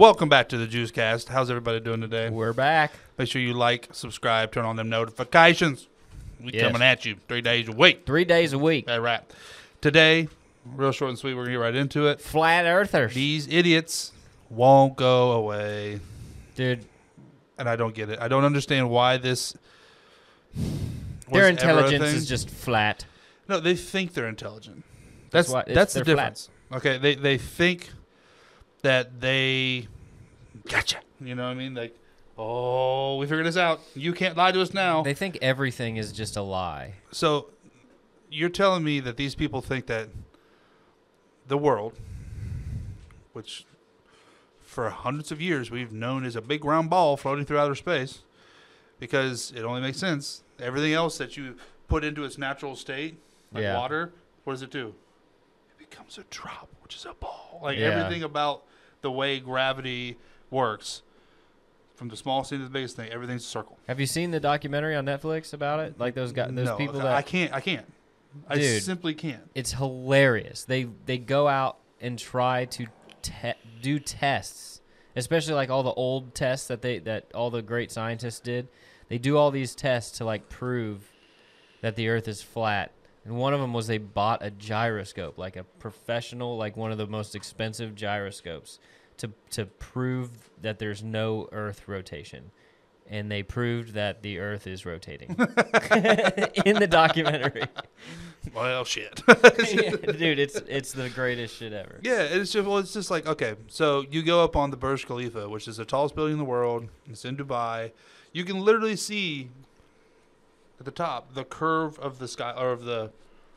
Welcome back to the Juice Cast. How's everybody doing today? We're back. Make sure you like, subscribe, turn on them notifications. We Yes. coming at you 3 days a week. 3 days a week. All right. Today, real short and sweet, we're going to get right into it. Flat earthers. These idiots won't go away. Dude, And I don't get it. I don't understand why this was their ever a intelligence thing. is just flat. No, they think they're intelligent. That's That's why- that's the they're difference. Okay, they think that they gotcha. You know what I mean? Like, oh, we figured this out. You can't lie to us now. They think everything is just a lie. So you're telling me that these people think that the world, which for hundreds of years we've known as a big round ball floating through outer space, because it only makes sense. Everything else that you put into its natural state, like Yeah. water, what does it do? It becomes a drop, which is a ball. Like Yeah. everything about the way gravity works, from the smallest thing to the biggest thing, everything's a circle. Have you seen the documentary on Netflix about it? Like those guys, those No, people I that can't. I Dude. simply can't. it's hilarious. They go out and try to do tests, especially like all the old tests that all the great scientists did. They do all these tests to like prove that the Earth is flat. And one of them was they bought a gyroscope, like a professional, like one of the most expensive gyroscopes, to prove that there's no Earth rotation. And they proved that the Earth is rotating in the documentary. Well, shit. Yeah, dude, it's the greatest shit ever. Yeah, it's just like, okay, so you go up on the Burj Khalifa, which is the tallest building in the world. It's in Dubai. You can literally see at the top the curve of the sky, or of the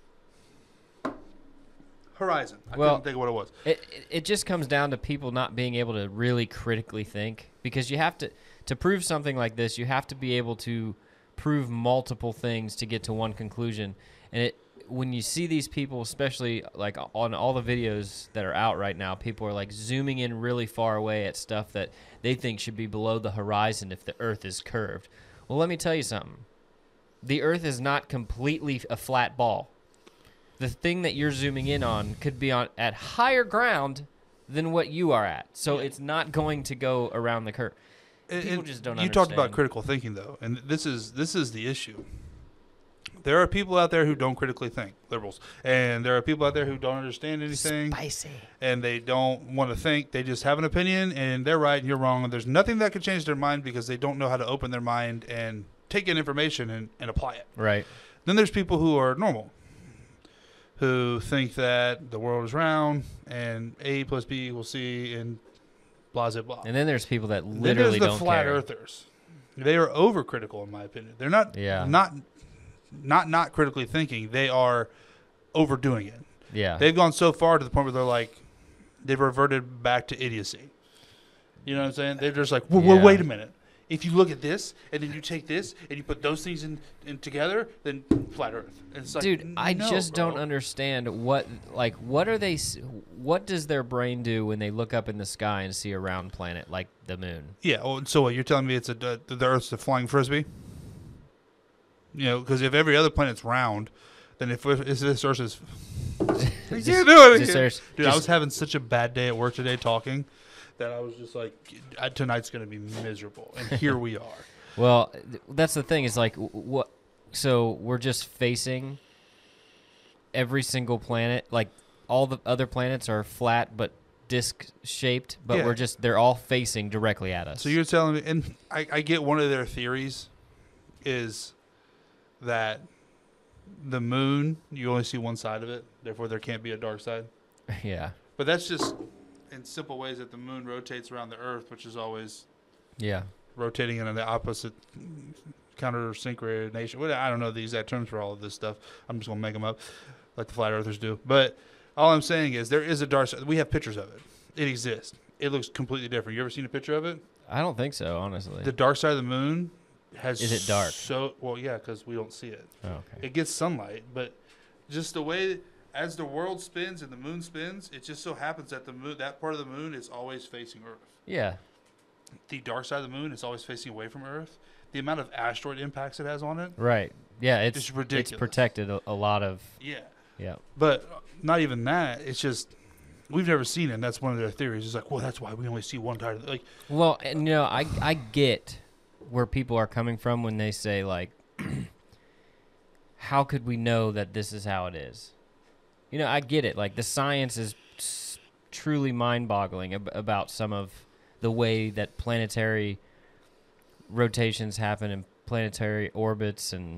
horizon. I Well, couldn't think of what it was. It just comes down to people not being able to really critically think, because you have to prove something like this, you have to be able to prove multiple things to get to one conclusion. And when you see these people, especially like on all the videos that are out right now, people are like zooming in really far away at stuff that they think should be below the horizon if the Earth is curved. Well, let me tell you something. The Earth is not completely a flat ball. The thing that you're zooming in on could be at higher ground than what you are at. So it's not going to go around the curve. People just don't You understand. talked about critical thinking, though, and this is the issue. There are people out there who don't critically think, liberals, and there are people out there who don't understand anything. Spicy. And they don't want to think. They just have an opinion, and they're right and you're wrong. And there's nothing that could change their mind because they don't know how to open their mind and take in information and apply it. Right. Then there's people who are normal, who think that the world is round and A plus B equals C and blah, blah, blah. And then there's people that Then literally there's the don't flat care. earthers. They are overcritical, in my opinion. They're not not critically thinking. They are overdoing it. Yeah. They've gone so far to the point where they're like, they've reverted back to idiocy. You know what I'm saying? They're just like, well, Yeah. wait a minute. If you look at this, and then you take this, and you put those things in together, then flat Earth. And it's like, Dude, I no, just bro. don't understand what are they? What does their brain do when they look up in the sky and see a round planet like the moon? Yeah, well, so what, you're telling me it's the Earth's a flying frisbee? You know, because if every other planet's round, then if this Earth is... You can't do it again. Dude, I was having such a bad day at work today talking that I was just like, tonight's going to be miserable. And here we are. Well, that's the thing. Is like what? So we're just facing every single planet. Like all the other planets are flat but disc shaped, but Yeah. they're all facing directly at us. So you're telling me, and I get one of their theories is that the moon, you only see one side of it, therefore there can't be a dark side. Yeah. But that's just in simple ways that the moon rotates around the Earth, which is always Yeah. rotating in the opposite counter synchronization. Well, I don't know the exact terms for all of this stuff. I'm just going to make them up like the flat earthers do. But all I'm saying is there is a dark side. We have pictures of it. It exists. It looks completely different. You ever seen a picture of it? I don't think so, honestly. The dark side of the moon has... Is it dark? Well, yeah, because we don't see it. Oh, okay. It gets sunlight, but just the way... As the world spins and the moon spins, it just so happens that the moon, that part of the moon is always facing Earth. Yeah. The dark side of the moon is always facing away from Earth. The amount of asteroid impacts it has on it. Right. Yeah, It's ridiculous. It's protected a lot of. Yeah. Yeah. But not even that. It's just we've never seen it. And that's one of their theories. It's like, well, that's why we only see one side. Like, well, and I get where people are coming from when they say like, how could we know that this is how it is? I get it. Like the science is truly mind-boggling about some of the way that planetary rotations happen in planetary orbits, and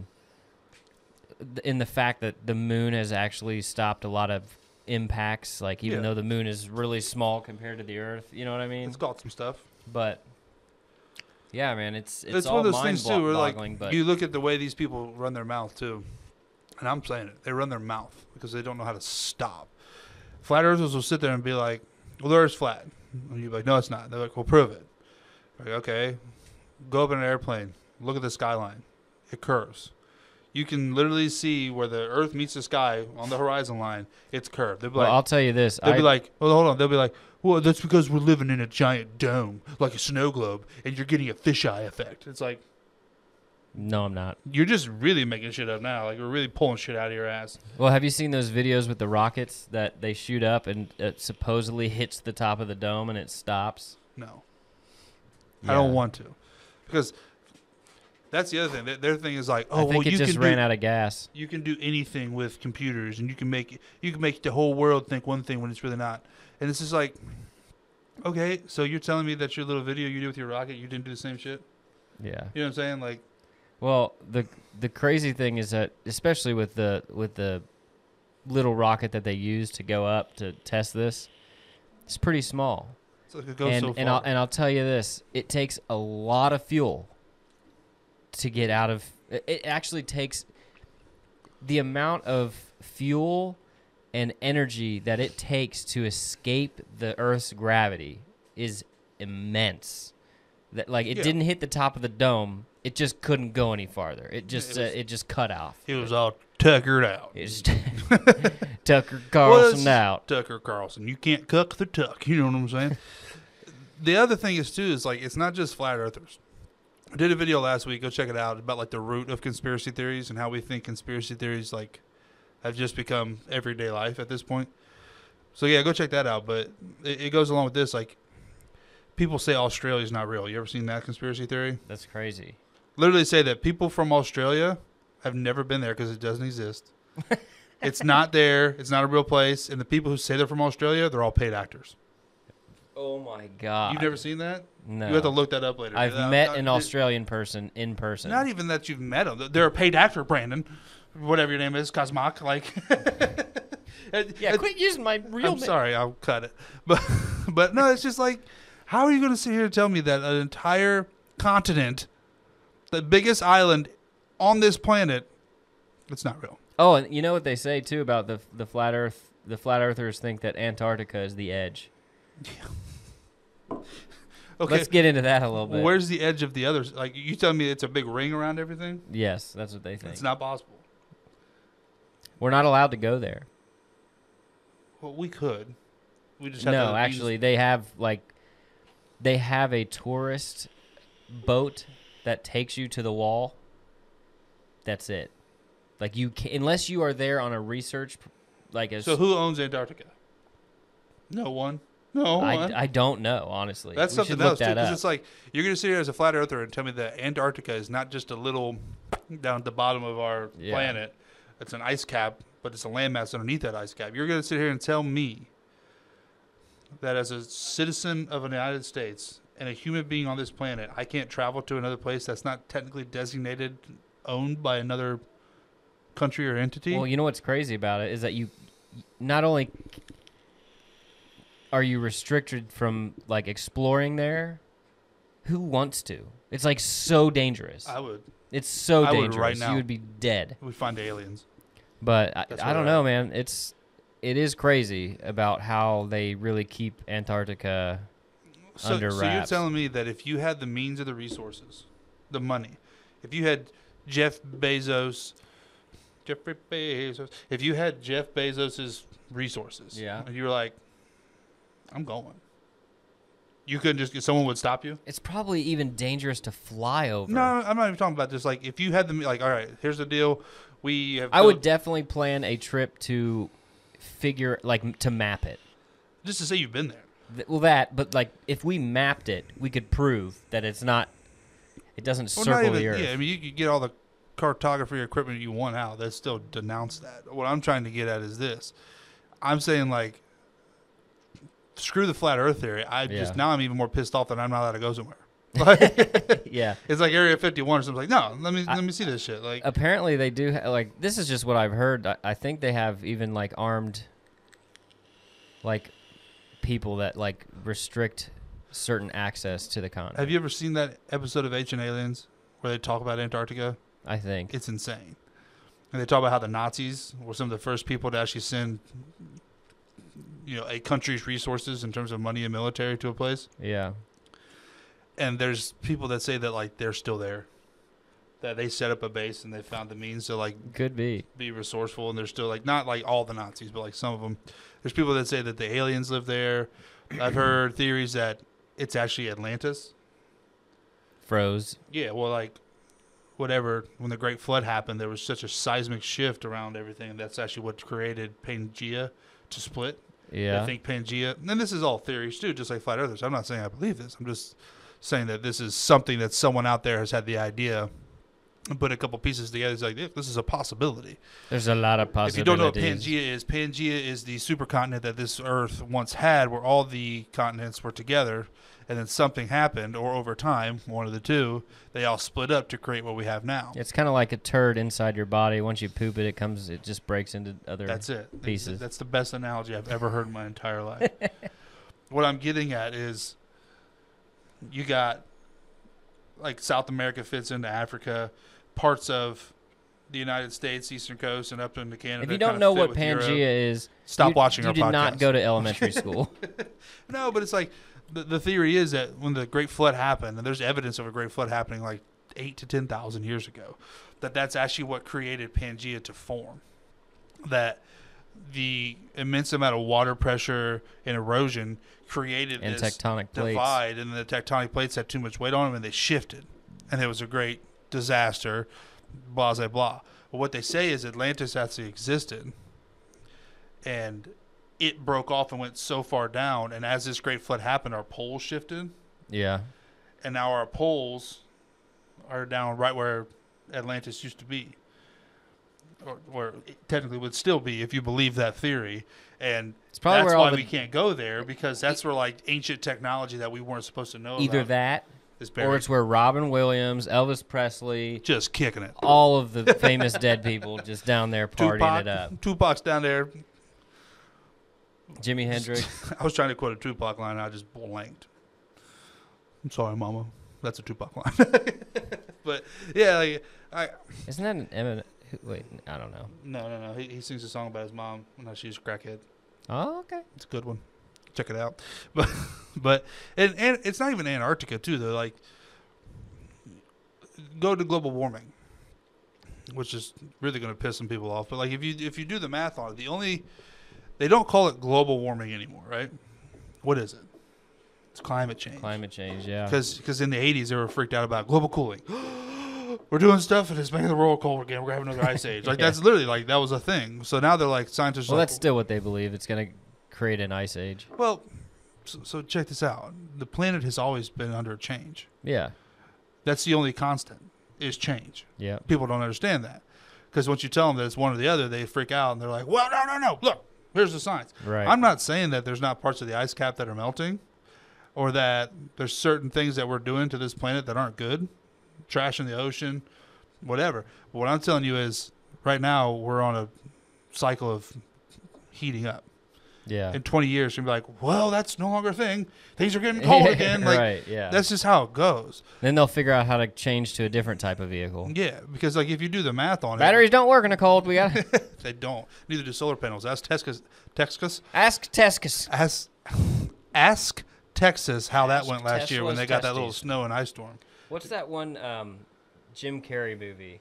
in the fact that the moon has actually stopped a lot of impacts, like even though the moon is really small compared to the Earth, you know what I mean? It's got some stuff. But yeah, man, it's all one of those things too. Where like but you look at the way these people run their mouth too, and I'm saying it, they run their mouth because they don't know how to stop. Flat earthers will sit there and be like, "Well, the Earth's flat," and you're like, "No, it's not." They're like, "Well, prove it." Like, okay, go up in an airplane, look at the skyline, it curves. You can literally see where the Earth meets the sky on the horizon line. It's curved. They'll be like, I'll tell you this. They'll be like, well, hold on. They'll be like, well, that's because we're living in a giant dome, like a snow globe, and you're getting a fisheye effect. It's like, no, I'm not. You're just really making shit up now. Like, we're really pulling shit out of your ass. Well, have you seen those videos with the rockets that they shoot up and it supposedly hits the top of the dome and it stops? No. Yeah. I don't want to. Because that's the other thing. Their thing is like, oh, I think well, it just ran out of gas. You can do anything with computers, and you can make the whole world think one thing when it's really not. And it's just like, okay, so you're telling me that your little video you did with your rocket, you didn't do the same shit? Yeah. You know what I'm saying? Like, well, the crazy thing is that, especially with the little rocket that they used to go up to test this, it's pretty small. So it goes so far. And I'll tell you this, it takes a lot of fuel to get out of. It actually takes the amount of fuel and energy that it takes to escape the Earth's gravity is immense. That it didn't hit the top of the dome. It just couldn't go any farther. It just cut off. It was all tuckered out. It's Tucker Carlson out. Tucker Carlson. You can't cuck the tuck. You know what I'm saying? The other thing is too is like it's not just flat earthers. I did a video last week. Go check it out about like the root of conspiracy theories and how we think conspiracy theories like have just become everyday life at this point. So yeah, go check that out. But it goes along with this. Like people say Australia's not real. You ever seen that conspiracy theory? That's crazy. Literally say that people from Australia have never been there because it doesn't exist. It's not there. It's not a real place. And the people who say they're from Australia, they're all paid actors. Oh my God! You've never seen that? No. You have to look that up later. I've met an Australian person in person. Not even that you've met them. They're a paid actor, Brandon. Whatever your name is, Cosmoc. Like, quit using my real name. I'm sorry, I'll cut it. But no, it's just like, how are you going to sit here and tell me that an entire continent, the biggest island on this planet, it's not real? Oh, and you know what they say too about the flat Earth? The flat earthers think that Antarctica is the edge. Yeah. Okay. Let's get into that a little bit. Where's the edge of the others? Like, you telling me it's a big ring around everything? Yes, that's what they think. It's not possible. We're not allowed to go there. Well, we could. We just have no, actually, they have a tourist boat that takes you to the wall. That's it. Like you can, unless you are there on a research, So who owns Antarctica? No one. No, I don't know, honestly. That's something else, too, because it's like, you're going to sit here as a flat earther and tell me that Antarctica is not just a little down at the bottom of our planet. It's an ice cap, but it's a landmass underneath that ice cap. You're going to sit here and tell me that as a citizen of the United States and a human being on this planet, I can't travel to another place that's not technically designated, owned by another country or entity? Well, you know what's crazy about it is that you not only are you restricted from exploring there, who wants to? It's so dangerous. I would. It's so dangerous. Would right now. You would be dead. We'd find aliens. But I don't know, man. It is crazy about how they really keep Antarctica under wraps. So you're telling me that if you had the means or the resources, the money, if you had Jeffrey Bezos, if you had Jeff Bezos' resources, and you were like, I'm going. You couldn't just, someone would stop you? It's probably even dangerous to fly over. No, I'm not even talking about this. Like, if you had all right, here's the deal. I would definitely plan a trip to to map it. Just to say you've been there. But like if we mapped it, we could prove that it's not. It doesn't circle the Earth. Yeah, I mean you could get all the cartography equipment you want out. That still denounce that. What I'm trying to get at is this. I'm saying like, screw the flat Earth theory. Now I'm even more pissed off that I'm not allowed to go somewhere. Like, yeah, it's like Area 51 or something. Like, no, let me see this shit. Like, apparently they do. Like, this is just what I've heard. I think they have even like armed, like, people that like restrict certain access to the continent. Have you ever seen that episode of Ancient Aliens where they talk about Antarctica? I think it's insane. And they talk about how the Nazis were some of the first people to actually send, a country's resources in terms of money and military to a place. Yeah. And there's people that say that like they're still there, that they set up a base and they found the means to like could be resourceful, and they're still like not like all the Nazis, but like some of them. There's people that say that the aliens live there. I've heard theories that it's actually Atlantis. Froze. Yeah, well, like whatever. When the Great Flood happened, there was such a seismic shift around everything. That's actually what created Pangea to split. Yeah. I think Pangea, and this is all theories too, just like flat earthers. I'm not saying I believe this. I'm just saying that this is something that someone out there has had the idea and put a couple pieces together. It's like, this is a possibility. There's a lot of possibilities. If you don't know what Pangea is the supercontinent that this Earth once had, where all the continents were together, and then something happened, or over time, one of the two, they all split up to create what we have now. It's kind of like a turd inside your body. Once you poop it, it just breaks into other pieces. That's the best analogy I've ever heard in my entire life. What I'm getting at is, you got, like, South America fits into Africa, parts of the United States, Eastern Coast, and up into Canada. If you don't know what Pangea is, stop watching our podcast. You did not go to elementary school. No, but it's like, the theory is that when the Great Flood happened, and there's evidence of a Great Flood happening like 8,000 to 10,000 years ago, that's actually what created Pangea to form. That the immense amount of water pressure and erosion created and this tectonic divide, plates. and the tectonic plates had too much weight on them, and they shifted, and it was a great disaster, blah, blah, blah. But what they say is Atlantis actually existed, and it broke off and went so far down, and as this Great Flood happened, our poles shifted. Yeah. And now our poles are down right where Atlantis used to be. Or it technically would still be if you believe that theory. And it's probably that's where why we can't go there, because that's where like ancient technology that we weren't supposed to know either about that is buried. Or it's where Robin Williams, Elvis Presley, just kicking it. All of the famous dead people just down there partying it up. Tupac's down there. Jimi Hendrix. I was trying to quote a Tupac line, and I just blanked. I'm sorry, Mama. That's a Tupac line. But yeah, like isn't that an Eminem? Wait, I don't know. No. He sings a song about his mom when she's a crackhead. Oh, okay. It's a good one. Check it out. But and it's not even Antarctica too though. Like, go to global warming, which is really going to piss some people off. But like if you do the math on it, they don't call it global warming anymore, right? What is it? It's climate change. Climate change, yeah. Because in the 80s they were freaked out about global cooling. We're doing stuff and it's making the world colder again. We're having another ice age. Like that's literally like that was a thing. So now they're like scientists. Well, that's still what they believe. It's going to create an ice age. Well, so check this out. The planet has always been under change. Yeah. That's the only constant is change. Yeah. People don't understand that because once you tell them that it's one or the other, they freak out and they're like, "Well, no. Look, here's the science." Right. I'm not saying that there's not parts of the ice cap that are melting, or that there's certain things that we're doing to this planet that aren't good. Trash in the ocean, whatever. But what I'm telling you is right now we're on a cycle of heating up. Yeah. In 20 years, you're going to be like, well, that's no longer a thing. Things are getting cold again. Like, right, yeah. That's just how it goes. Then they'll figure out how to change to a different type of vehicle. Yeah, because like if you do the math on Batteries don't work in a cold. We got They don't. Neither do solar panels. Ask Texas. Ask Texas. Ask Texas how that went last year when they got that little snow and ice storm. What's that one Jim Carrey movie?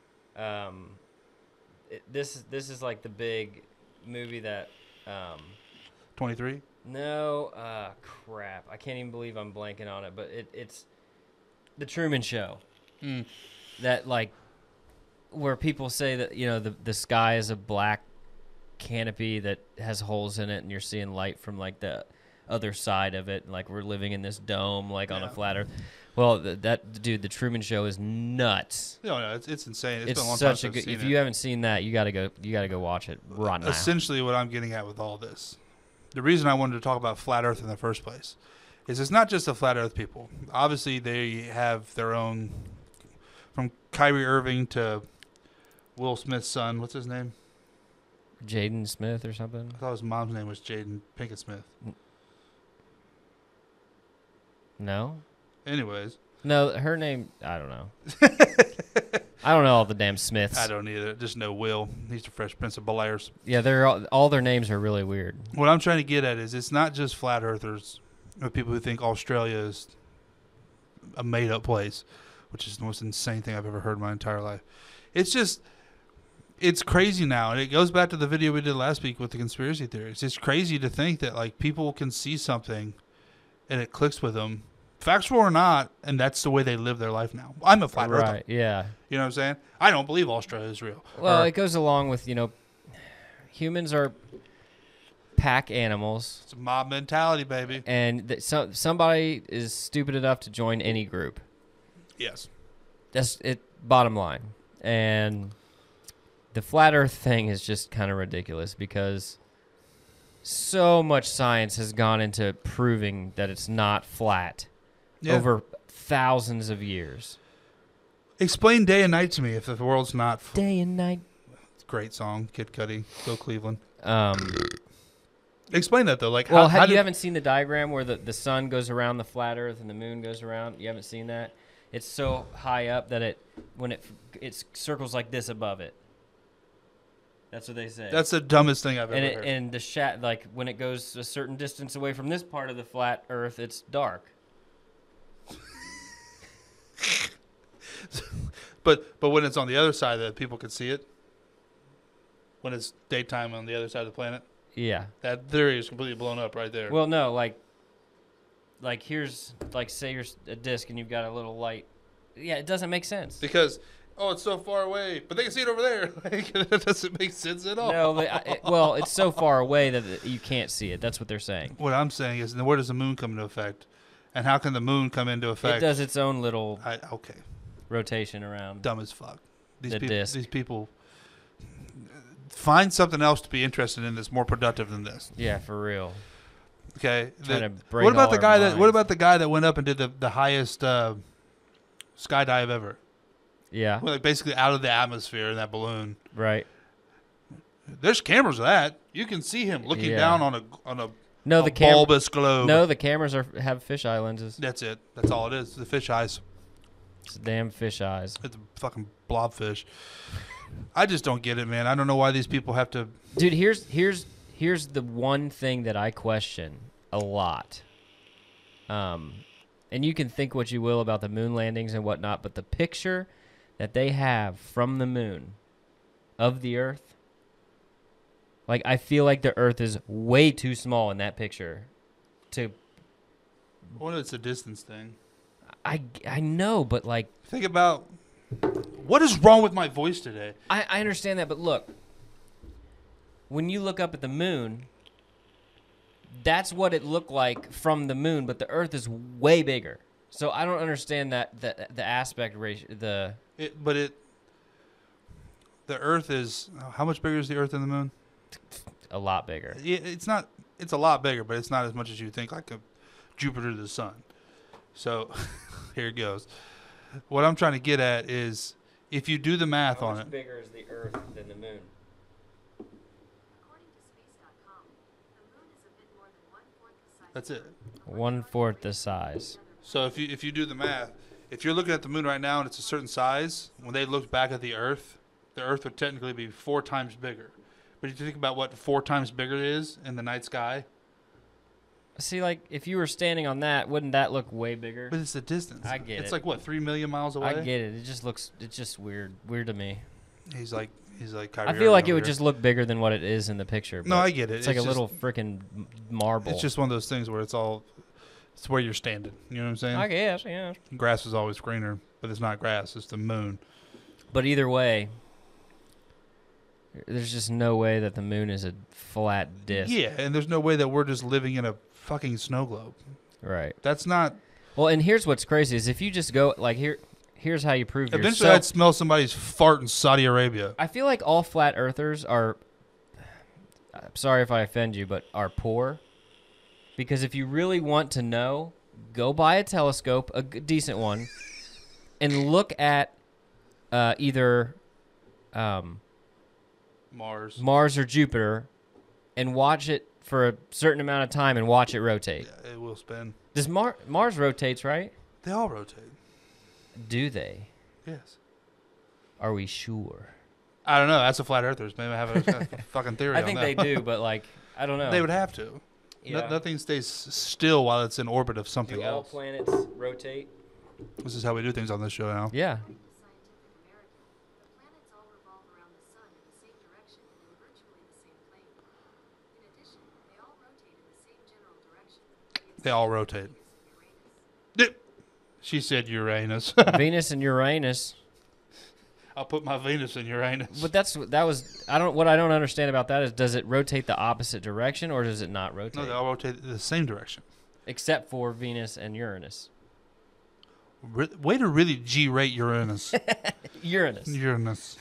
This is like the big movie that 23? No, crap. I can't even believe I'm blanking on it, but it's The Truman Show. That like where people say that, the sky is a black canopy that has holes in it, and you're seeing light from like the other side of it, like we're living in this dome, like on a flat Earth. Well, the Truman Show is nuts. No, it's insane. It's been a long such time a good. since I've If seen you it. haven't seen that, you gotta go watch it right now. Essentially, what I'm getting at with all this, the reason I wanted to talk about flat Earth in the first place, is it's not just the flat Earth people. Obviously, they have their own, from Kyrie Irving to Will Smith's son. What's his name? Jaden Smith or something. I thought his mom's name was Jaden Pinkett Smith. No. Anyways. No, her name. I don't know. I don't know all the damn Smiths. I don't either. Just know Will. He's the Fresh Prince of Bel-Air. Yeah, they're all their names are really weird. What I'm trying to get at is it's not just flat earthers or people who think Australia is a made-up place, which is the most insane thing I've ever heard in my entire life. It's just, it's crazy now. And it goes back to the video we did last week with the conspiracy theories. It's crazy to think that like people can see something and it clicks with them, factual or not, and that's the way they live their life now. I'm a flat earther. Right, yeah. You know what I'm saying? I don't believe Australia is real. Well, it goes along with, humans are pack animals. It's a mob mentality, baby. And somebody is stupid enough to join any group. Yes. That's it, bottom line. And the flat earth thing is just kind of ridiculous because so much science has gone into proving that it's not flat over thousands of years. Explain day and night to me if the world's not day and night. Great song, Kid Cudi, go Cleveland. Explain that though. Like, well, you haven't seen the diagram where the sun goes around the flat Earth and the moon goes around. You haven't seen that. It's so high up that when it circles like this above it. That's what they say. That's the dumbest thing I've ever heard. And the like when it goes a certain distance away from this part of the flat Earth, it's dark. But when it's on the other side, that people can see it. When it's daytime on the other side of the planet. Yeah. That theory is completely blown up right there. Well, no, like here's say you're a disc and you've got a little light. Yeah, it doesn't make sense. Because it's so far away, but they can see it over there. Like, that doesn't make sense at all. No, it's so far away that you can't see it. That's what they're saying. What I'm saying is, where does the moon come into effect? And how can the moon come into effect? It does its own little okay. rotation around. Dumb as fuck. Disc. These people find something else to be interested in that's more productive than this. Yeah, for real. Okay. What about the guy that? What about the guy that went up and did the highest skydive ever? Yeah. Well, like basically out of the atmosphere in that balloon. Right. There's cameras of that. You can see him looking down on a bulbous globe. No, the cameras have fisheye lenses. That's it. That's all it is. The fish eyes. It's damn fish eyes. It's a fucking blobfish. I just don't get it, man. I don't know why these people have to. Dude, here's the one thing that I question a lot. And you can think what you will about the moon landings and whatnot, but the picture that they have from the moon of the Earth, like I feel like the Earth is way too small in that picture. Well, it's a distance thing. I know, but like think about what is wrong with my voice today. I understand that, but look, when you look up at the moon, that's what it looked like from the moon, but the Earth is way bigger. So I don't understand that the aspect ratio. The Earth is how much bigger is the Earth than the moon? A lot bigger. Yeah, it's not. It's a lot bigger, but it's not as much as you think. Like a Jupiter to the sun. So here it goes. What I'm trying to get at is if you do the math on it. How much bigger is the Earth than the moon? According to space.com, the moon is a bit more than 1/4 the size. That's it. 1/4 the size. So if you do the math, if you're looking at the moon right now and it's a certain size, when they look back at the Earth would technically be 4 times bigger. But if you think about what 4 times bigger it is in the night sky. See, like, if you were standing on that, wouldn't that look way bigger? But it's the distance. I get it. It's like, what, 3 million miles away? I get it. It's just weird to me. He's like Kyrie I feel like Irving it would here. just look bigger than what it is in the picture. No, I get it. It's like a little freaking marble. It's just one of those things where it's where you're standing. You know what I'm saying? I guess, yeah. Grass is always greener, but it's not grass. It's the moon. But either way, There's just no way that the moon is a flat disc. Yeah, and there's no way that we're just living in a fucking snow globe. Right. That's not. Well, and here's what's crazy is if you just go like here's how you prove Eventually, yourself. I'd smell somebody's fart in Saudi Arabia. I feel like all flat earthers are. I'm sorry if I offend you, but are poor. Because if you really want to know, go buy a telescope, a decent one, and look at either Mars or Jupiter, and watch it for a certain amount of time and watch it rotate. Yeah, it will spin. Does Mars rotates, right? They all rotate. Do they? Yes. Are we sure? I don't know. That's a flat earthers. Maybe I have a fucking theory I on think that. they do, but like I don't know. They would have to. Yeah. Nothing stays still while it's in orbit of something Do all else. planets rotate? This is how we do things on this show now. Yeah. According to Scientific American, the planets all revolve around the sun in the same direction and in virtually the same plane. In addition, they all rotate in the same general direction. They all rotate. She said Uranus. Venus and Uranus. I'll put my Venus in Uranus. But what I don't understand about that is does it rotate the opposite direction or does it not rotate? No, they all rotate in the same direction. Except for Venus and Uranus. Way to really G-rate Uranus. Uranus. Uranus.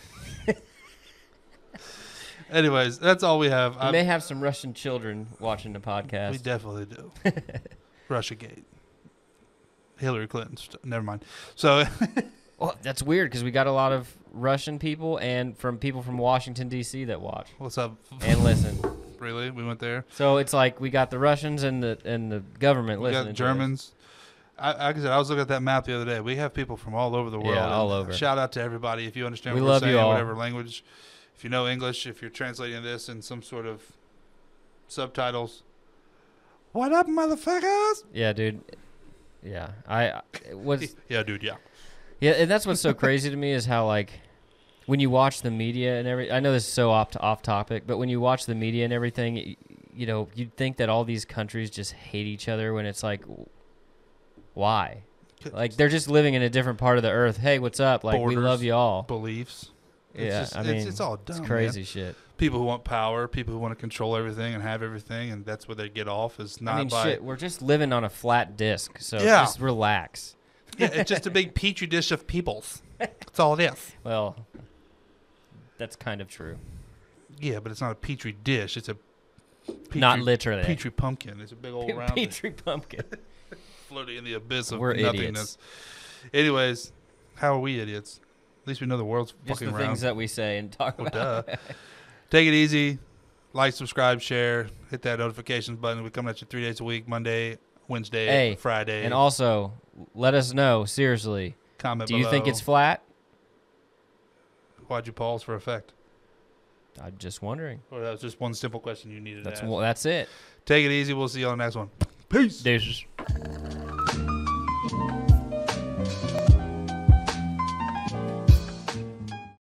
Anyways, that's all we have. We may have some Russian children watching the podcast. We definitely do. Russiagate. Hillary Clinton. Never mind. So... Well, that's weird because we got a lot of Russian people and from people from Washington, D.C. that watch. What's up? And listen. Really? We went there? So it's like we got the Russians and the government We listening. got Germans. Like I said, I was looking at that map the other day. We have people from all over the world. Yeah, all over. Shout out to everybody. If you understand We what we're love you saying, all. whatever language. If you know English, if you're translating this in some sort of subtitles. What up, motherfuckers? Yeah, dude. Yeah. Yeah, dude, yeah. Yeah, and that's what's so crazy to me is how, like, when you watch the media and I know this is so off topic, but when you watch the media and everything, you know, you'd think that all these countries just hate each other when it's like, why? Like, they're just living in a different part of the earth. Hey, what's up? Like, we Borders, love you all. Beliefs. Yeah, I mean, it's all dumb. It's crazy Man. shit. People who want power, people who want to control everything and have everything, and that's where they get off is not I mean, by... shit, we're just living on a flat disc, so Yeah. just relax. Yeah, it's just a big petri dish of peoples. That's all it is. Well, that's kind of true. Yeah, but it's not a petri dish. It's a petri, Not literally. petri pumpkin. It's a big old round Petri pumpkin. floating in the abyss of We're nothingness. idiots. Anyways, how are we idiots? At least we know the world's Just fucking the round. things that we say and talk Well, about. duh. Take it easy. Like, subscribe, share. Hit that notifications button. We come at you 3 days a week: Monday, Wednesday, Hey, Friday. And also, let us know, seriously. comment Do you think below. it's flat? Why'd you pause for effect? I'm just wondering. Or that was just one simple question you needed to ask. That's it. Take it easy. We'll see you on the next one. Peace. Deuces.